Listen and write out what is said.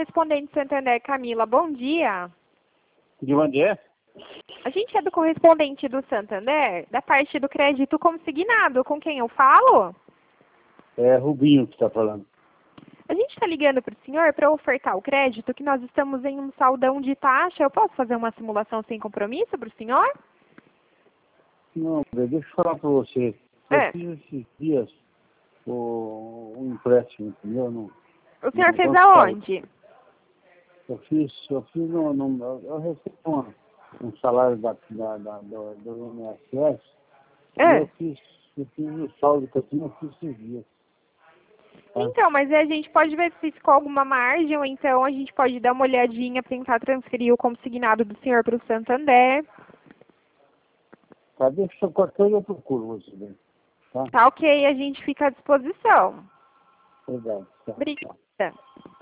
correspondente Santander, Camila. Bom dia. De onde é? A gente é do correspondente do Santander, da parte do crédito consignado. Com quem eu falo? É Rubinho que está falando. A gente está ligando para o senhor para ofertar o crédito, que nós estamos em um saldão de taxa. Eu posso fazer uma simulação sem compromisso para o senhor? Não, deixa eu falar para você. Eu fiz esses dias um empréstimo, entendeu? O senhor fez Banco aonde? Eu fiz eu recebo um salário do INSS e eu fiz o saldo que eu tinha, eu fiz esses dias. Tá? Então, mas a gente pode ver se ficou alguma margem, ou então a gente pode dar uma olhadinha para tentar transferir o consignado do senhor para o Santander. Tá, deixa eu cortar e eu procuro você bem. Tá? Tá ok, a gente fica à disposição. Obrigado. Tá. Obrigada.